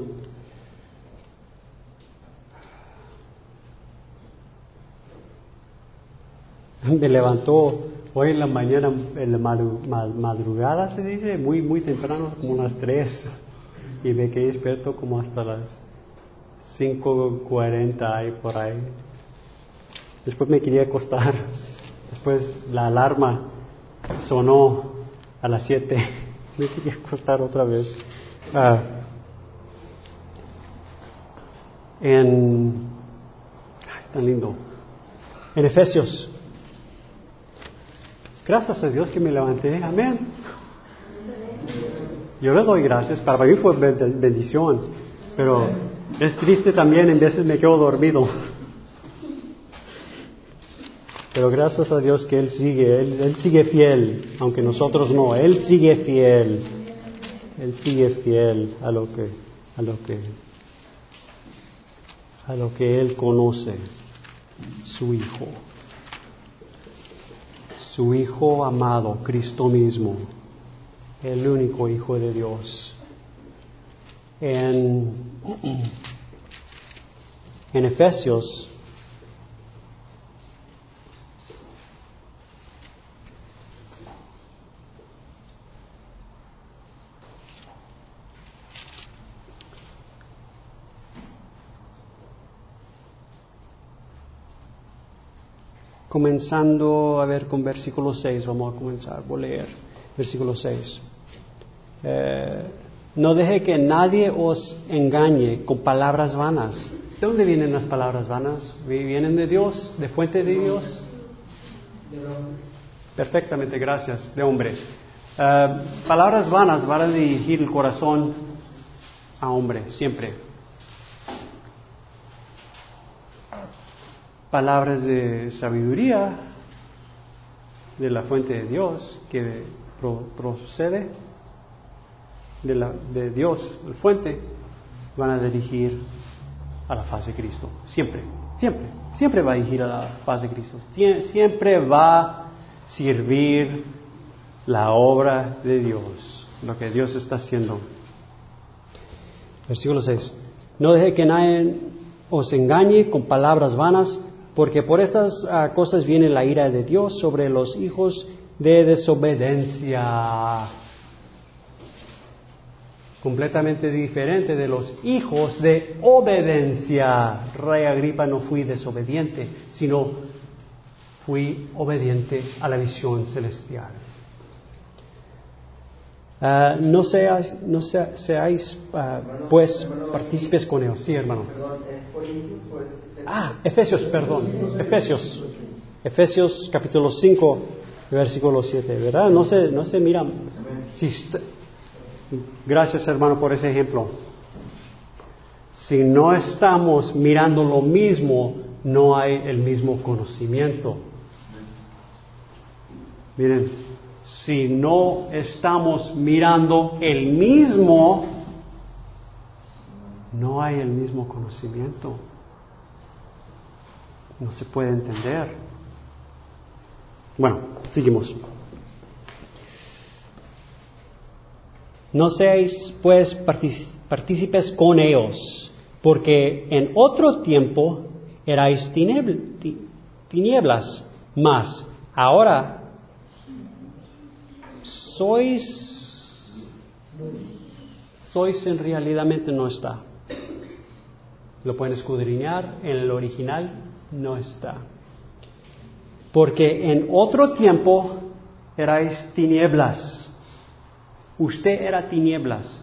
Me levantó hoy en la mañana, en la madrugada se dice, muy muy temprano, como unas tres, y me quedé despierto como hasta las cinco cuarenta y por ahí. Después me quería acostar, después la alarma sonó a las siete, me quería acostar otra vez. Uh, en, ay, tan lindo, en Efesios. Gracias a Dios que me levanté, amén. Yo le doy gracias, para mí fue bendición, pero es triste también, en veces me quedo dormido. Pero gracias a Dios que Él sigue, Él, Él sigue fiel, aunque nosotros no, Él sigue fiel, Él sigue fiel a lo que, a lo que, a lo que Él conoce, su Hijo. Su Hijo amado, Cristo mismo, el único Hijo de Dios. En, en Efesios, comenzando a ver con versículo seis, vamos a comenzar, voy a leer versículo seis. Eh, no deje que nadie os engañe con palabras vanas. ¿De dónde vienen las palabras vanas? ¿Vienen de Dios? ¿De fuente de Dios? Perfectamente, gracias, de hombre. Eh, palabras vanas van a dirigir el corazón a hombre, siempre. Palabras de sabiduría de la fuente de Dios, que pro, procede de, la, de Dios, la fuente, van a dirigir a la faz de Cristo, siempre, siempre. Siempre va a dirigir a la paz de Cristo. Siempre va a servir la obra de Dios, lo que Dios está haciendo. Versículo seis. No deje que nadie os engañe con palabras vanas, porque por estas uh, cosas viene la ira de Dios sobre los hijos de desobediencia. Completamente diferente de los hijos de obediencia. Rey Agripa, no fui desobediente, sino fui obediente a la visión celestial. Uh, no seáis, no sea, seáis uh, hermano, pues hermano, partícipes con ellos. Sí, hermano. Perdón, ¿es Corintios o es Efesios? Ah, Efesios, perdón. Efesios. Efesios capítulo cinco, versículo siete, ¿verdad? No se, no se mira. Si está, gracias, hermano, por ese ejemplo. Si no estamos mirando lo mismo, no hay el mismo conocimiento. Miren, si no estamos mirando el mismo, no hay el mismo conocimiento. No se puede entender. Bueno, seguimos. No seáis pues partícipes con ellos, porque en otro tiempo erais tinieblas, mas ahora sois, sois en realidad no está. Lo pueden escudriñar, en el original no está. Porque en otro tiempo erais tinieblas. Usted era tinieblas.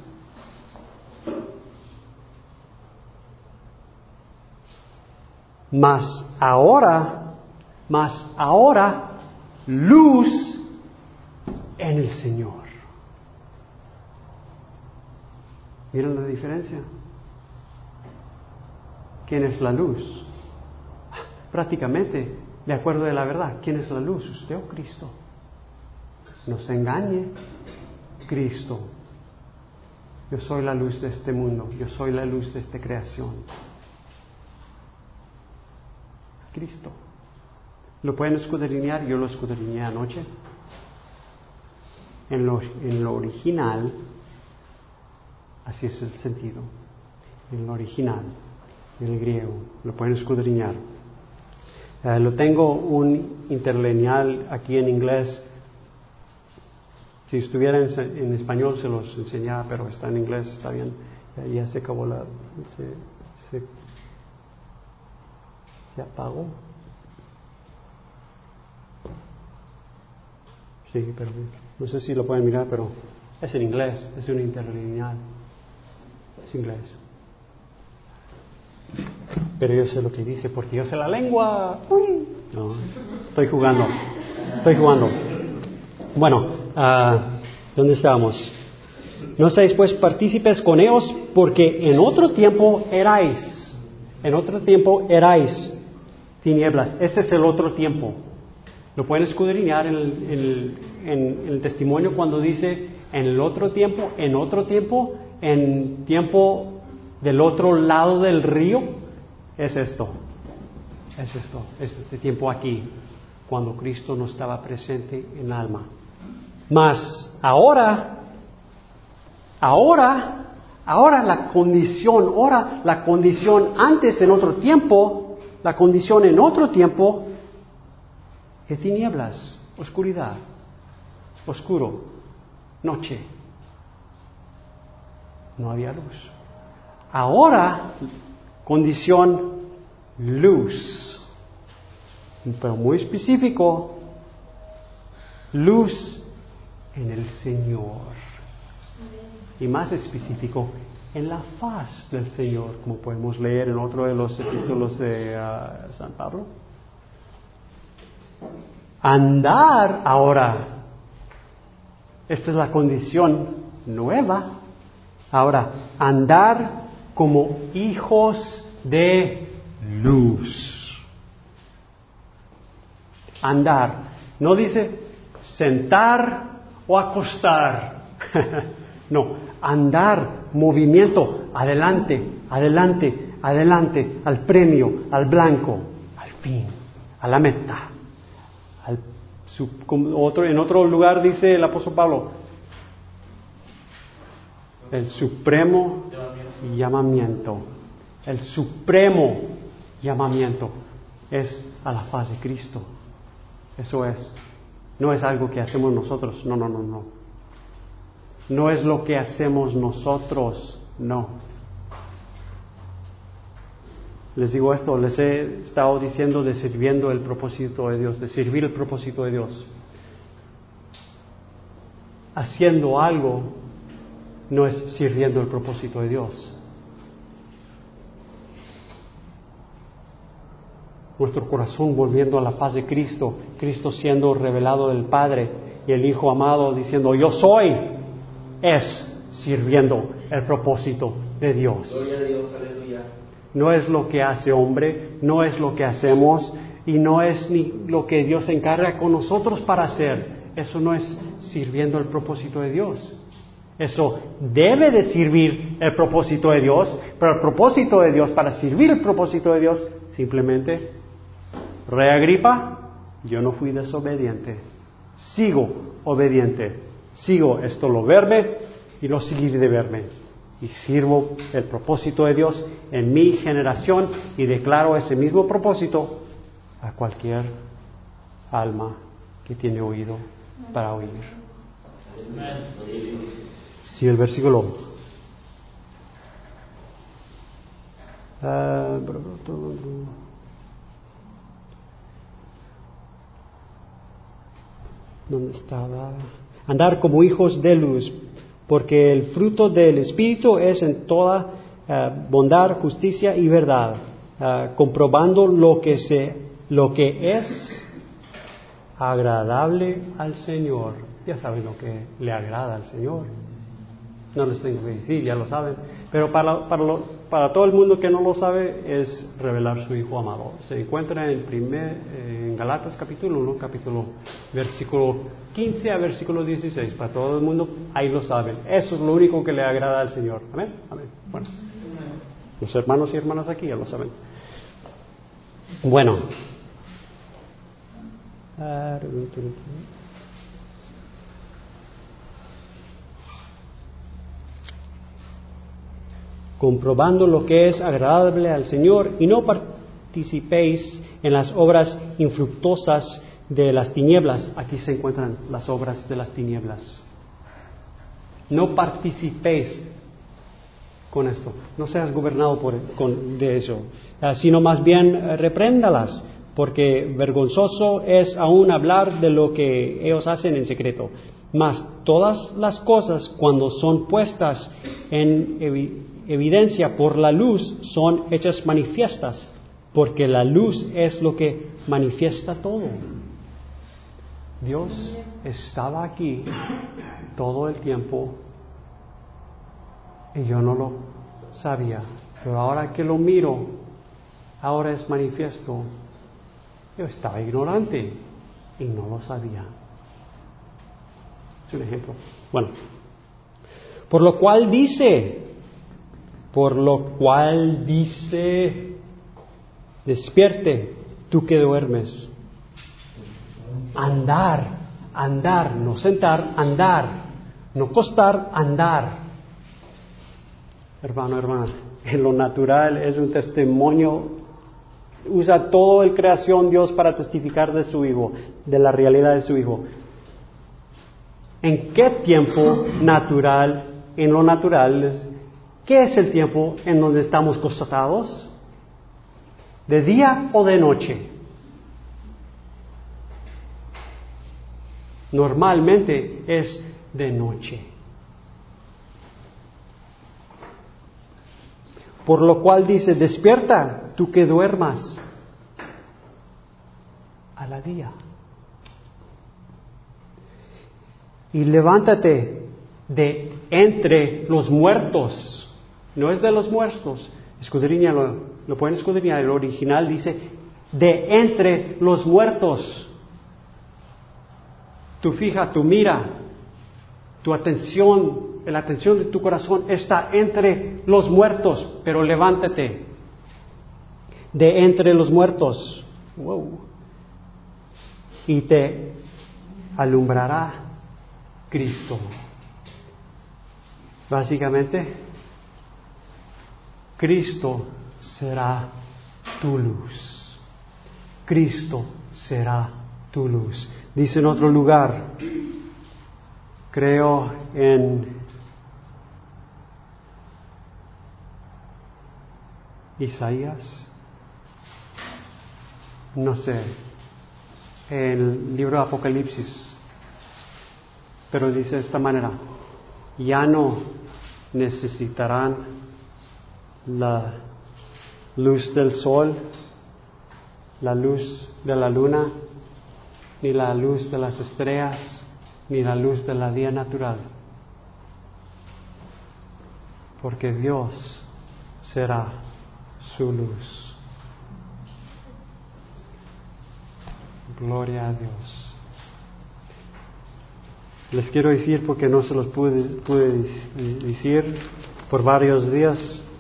Mas ahora, mas ahora, luz en el Señor. ¿Miren la diferencia? ¿Quién es la luz? Prácticamente, de acuerdo de la verdad, ¿quién es la luz? ¿Usted o Cristo? No se engañe. Cristo. Yo soy la luz de este mundo. Yo soy la luz de esta creación. Cristo. ¿Lo pueden escudriñar? Yo lo escudriñé anoche. En lo, en lo original, así es el sentido. En lo original, en el griego. Lo pueden escudriñar. Uh, lo tengo un interlineal aquí en inglés. Si estuviera en, en español se los enseñaba, pero está en inglés, está bien. Ya, ya se acabó la... Se, se, se apagó. Sí, pero no sé si lo pueden mirar, pero es en inglés, es un interlineal. Es inglés. Pero yo sé lo que dice, porque yo sé la lengua. Uy. No, estoy jugando. Estoy jugando. Bueno. Uh, ¿Dónde estábamos? No seáis pues partícipes con ellos, porque en otro tiempo erais, en otro tiempo erais tinieblas. Este es el otro tiempo. Lo pueden escudriñar en el, en el, en el testimonio cuando dice en el otro tiempo, en otro tiempo, en tiempo del otro lado del río. Es esto, es esto, es este tiempo aquí, cuando Cristo no estaba presente en el alma. Mas ahora, ahora, ahora la condición, ahora la condición antes en otro tiempo, la condición en otro tiempo es tinieblas, oscuridad, oscuro, noche. No había luz. Ahora, condición luz, pero muy específico, luz en el Señor. Y más específico, en la faz del Señor, como podemos leer en otro de los epístolos de uh, San Pablo. Andar ahora, esta es la condición nueva. Ahora, andar como hijos de luz. Andar, no dice sentar o acostar. No, andar, movimiento, adelante, adelante, adelante, al premio, al blanco, al fin, a la meta. Al, su, otro, en otro lugar dice el apóstol Pablo, el supremo llamamiento. El supremo llamamiento es a la faz de Cristo. Eso es. No es algo que hacemos nosotros. No, no, no, no. No es lo que hacemos nosotros. No. Les digo esto, les he estado diciendo de sirviendo el propósito de Dios, de servir el propósito de Dios. Haciendo algo no es sirviendo el propósito de Dios. Nuestro corazón volviendo a la faz de Cristo, Cristo siendo revelado del Padre y el Hijo amado diciendo yo soy, es sirviendo el propósito de Dios. Gloria a Dios, aleluya. No es lo que hace hombre, no es lo que hacemos y no es ni lo que Dios se encarga con nosotros para hacer. Eso no es sirviendo el propósito de Dios. Eso debe de servir el propósito de Dios, pero el propósito de Dios, para servir el propósito de Dios, simplemente, Rey Agripa, yo no fui desobediente, sigo obediente, sigo esto lo verme y lo seguir de verme, y sirvo el propósito de Dios en mi generación y declaro ese mismo propósito a cualquier alma que tiene oído para oír. Sí, el versículo. Uh, ¿Dónde estaba? Andar como hijos de luz, porque el fruto del Espíritu es en toda uh, bondad, justicia y verdad, uh, comprobando lo que se, lo que es agradable al Señor. Ya saben lo que le agrada al Señor. No les tengo que decir, ya lo saben. Pero para, para, lo, para todo el mundo que no lo sabe, es revelar su Hijo amado. Se encuentra en, primer, en Galatas capítulo uno, capítulo, versículo quince a versículo dieciséis. Para todo el mundo, ahí lo saben. Eso es lo único que le agrada al Señor. Amén. Amén. Bueno, los hermanos y hermanas aquí ya lo saben. Bueno. Comprobando lo que es agradable al Señor, y no participéis en las obras infructuosas de las tinieblas. Aquí se encuentran las obras de las tinieblas. No participéis con esto. No seas gobernado por, con, de eso, uh, sino más bien uh, repréndalas, porque vergonzoso es aún hablar de lo que ellos hacen en secreto. Mas todas las cosas, cuando son puestas en evidencia, evidencia por la luz, son hechas manifiestas, porque la luz es lo que manifiesta todo. Dios estaba aquí todo el tiempo y yo no lo sabía, pero ahora que lo miro, ahora es manifiesto. Yo estaba ignorante y no lo sabía. Es un ejemplo. Bueno, por lo cual dice Por lo cual dice, despierte, tú que duermes. Andar, andar, no sentar, andar, no costar, andar. Hermano, hermana, en lo natural es un testimonio, usa toda la creación Dios para testificar de su Hijo, de la realidad de su Hijo. ¿En qué tiempo natural, en lo natural, es ¿qué es el tiempo en donde estamos constatados? ¿De día o de noche? Normalmente es de noche. Por lo cual dice, despierta, tú que duermas, a la día. Y levántate de entre los muertos. No es de los muertos, escudriñalo, lo pueden escudriñar, el original dice, de entre los muertos. Tu fija, tu mira, tu atención, la atención de tu corazón está entre los muertos, pero levántate de entre los muertos Wow. Y te alumbrará Cristo. Básicamente, Cristo será tu luz. Cristo será tu luz. Dice en otro lugar, creo en Isaías, no sé, el libro de Apocalipsis, pero dice de esta manera: ya no necesitarán la luz del sol, la luz de la luna, ni la luz de las estrellas, ni la luz de la día natural, porque Dios será su luz. Gloria a Dios. Les quiero decir, porque no se los pude, pude decir por varios días,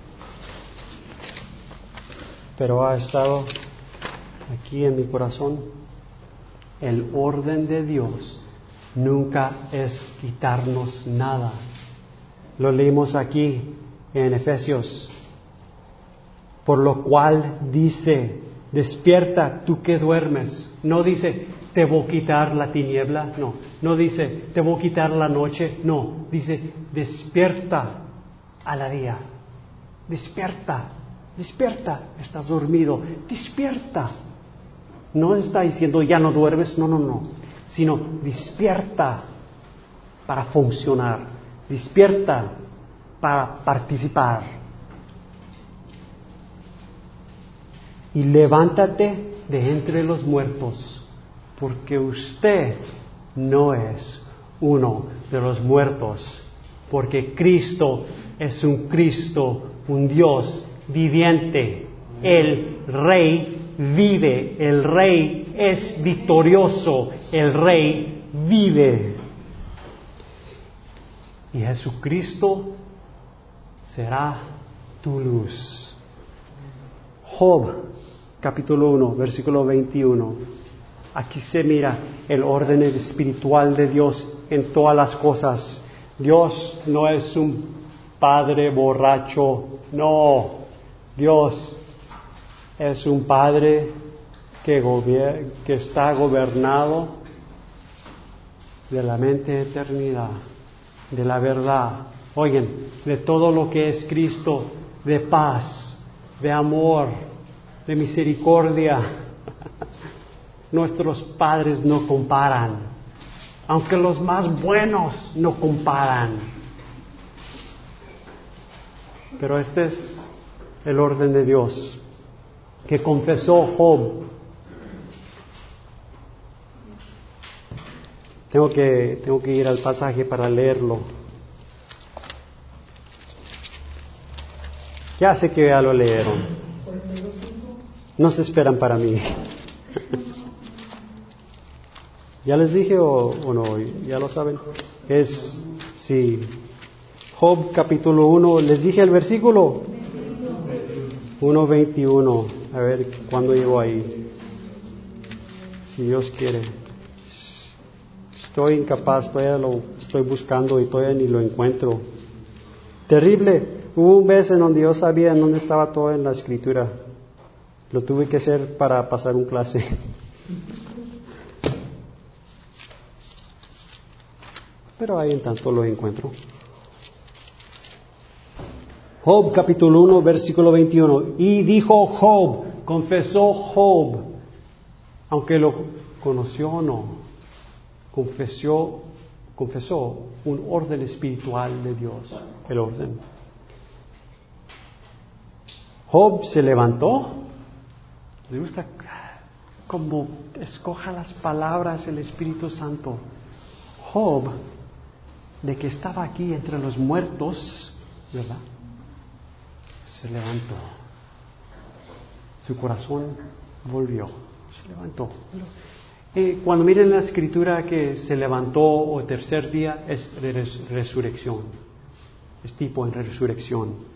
pero ha estado aquí en mi corazón. El orden de Dios nunca es quitarnos nada. Lo leímos aquí en Efesios. Por lo cual dice: despierta tú que duermes. No dice te voy a quitar la tiniebla, no. No dice te voy a quitar la noche, no. Dice despierta a la día. Despierta, despierta. Estás dormido, despierta. No está diciendo ya no duermes, no, no, no. Sino despierta para funcionar. Despierta para participar. Y levántate de entre los muertos, porque usted no es uno de los muertos, porque Cristo es un Cristo, un Dios viviente. El Rey vive, el Rey es victorioso, el Rey vive. Y Jesucristo será tu luz. Job capítulo uno, versículo veintiuno. Aquí se mira el orden espiritual de Dios en todas las cosas. Dios no es un padre borracho, no. Dios es un padre que, gobier- que está gobernado de la mente eternidad, de la verdad. Oigan, de todo lo que es Cristo, de paz, de amor, de misericordia. Nuestros padres no comparan, aunque los más buenos no comparan. Pero este es el orden de Dios que confesó Job. Tengo que, tengo que ir al pasaje para leerlo. Ya sé que ya lo leyeron. No se esperan para mí. ¿Ya les dije o, o no? ¿Ya lo saben? Es, sí. Job capítulo uno, ¿les dije el versículo? uno veintiuno. A ver, ¿cuándo llego ahí? Si Dios quiere. Estoy incapaz, todavía lo estoy buscando y todavía ni lo encuentro. Terrible. Hubo un mes en donde yo sabía en dónde estaba todo en la escritura. Lo tuve que hacer para pasar un clase. Pero ahí en tanto lo encuentro. Job capítulo uno, versículo veintiuno. Y dijo Job, confesó Job, aunque lo conoció o no, confesó, confesó un orden espiritual de Dios, el orden. Job se levantó. Me gusta cómo escoja las palabras el Espíritu Santo. Job, de que estaba aquí entre los muertos, ¿verdad? Se levantó. Su corazón volvió. Se levantó. Eh, cuando miren la escritura que se levantó o tercer día, es res- resurrección. Es tipo en resurrección.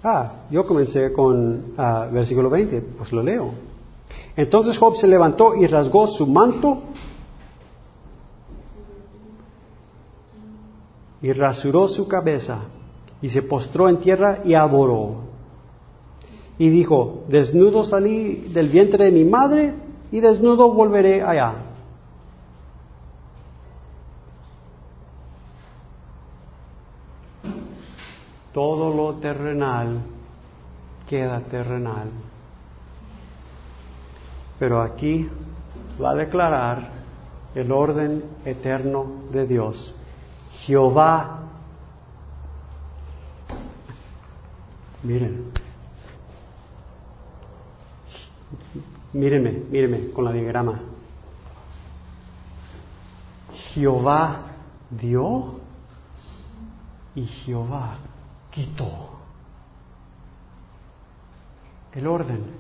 Ah, yo comencé con uh, versículo veinte, pues lo leo. Entonces Job se levantó y rasgó su manto y rasuró su cabeza y se postró en tierra y adoró. Y dijo, desnudo salí del vientre de mi madre y desnudo volveré allá. Todo lo terrenal queda terrenal. Pero aquí va a declarar el orden eterno de Dios. Jehová, miren, mírenme, mírenme con la diagrama. Jehová dio y Jehová quitó. El orden.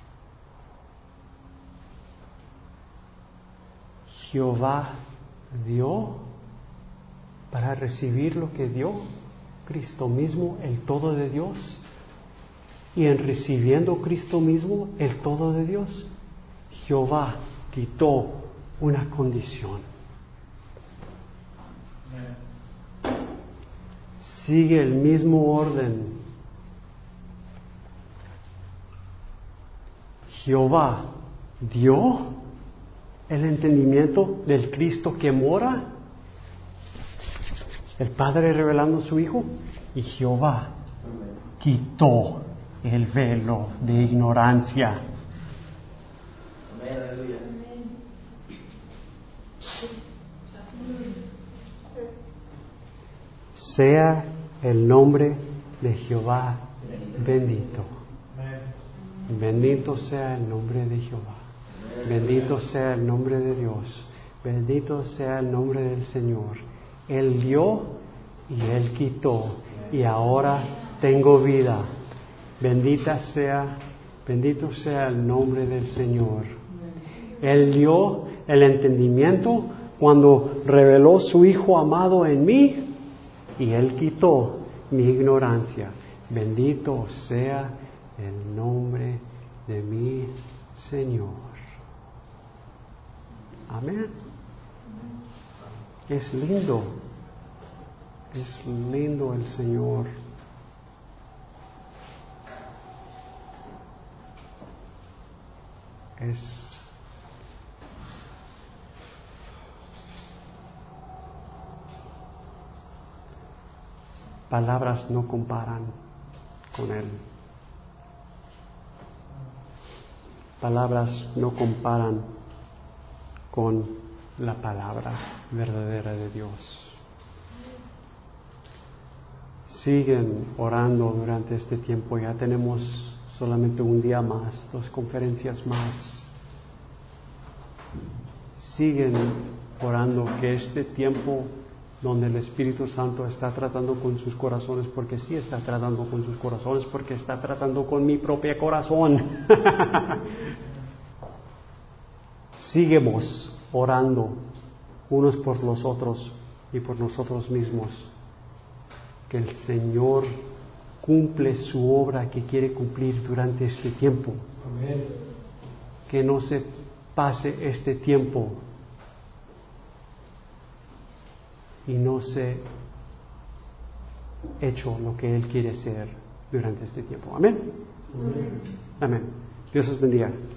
Jehová dio para recibir lo que dio, Cristo mismo, el todo de Dios. Y en recibiendo Cristo mismo, el todo de Dios, Jehová quitó una condición. Sigue el mismo orden. Jehová dio el entendimiento del Cristo que mora, el Padre revelando a su Hijo, y Jehová quitó el velo de ignorancia. Sea el nombre de Jehová bendito. Bendito sea el nombre de Jehová. Bendito sea el nombre de Dios. Bendito sea el nombre del Señor. Él dio y Él quitó. Y ahora tengo vida. Bendita sea, bendito sea el nombre del Señor. Él dio el entendimiento cuando reveló su Hijo amado en mí. Y Él quitó mi ignorancia. Bendito sea el nombre de mi Señor. Amén. Es lindo. Es lindo el Señor. Es palabras no comparan con Él. Palabras no comparan con la palabra verdadera de Dios. Siguen orando durante este tiempo. Ya tenemos solamente un día más, dos conferencias más. Siguen orando que este tiempo donde el Espíritu Santo está tratando con sus corazones, porque sí está tratando con sus corazones, porque está tratando con mi propio corazón. Seguimos orando unos por los otros y por nosotros mismos, que el Señor cumple su obra que quiere cumplir durante este tiempo. Amén. Que no se pase este tiempo y no se hecho lo que Él quiere hacer durante este tiempo. Amén. Amén. Amén. Dios os bendiga.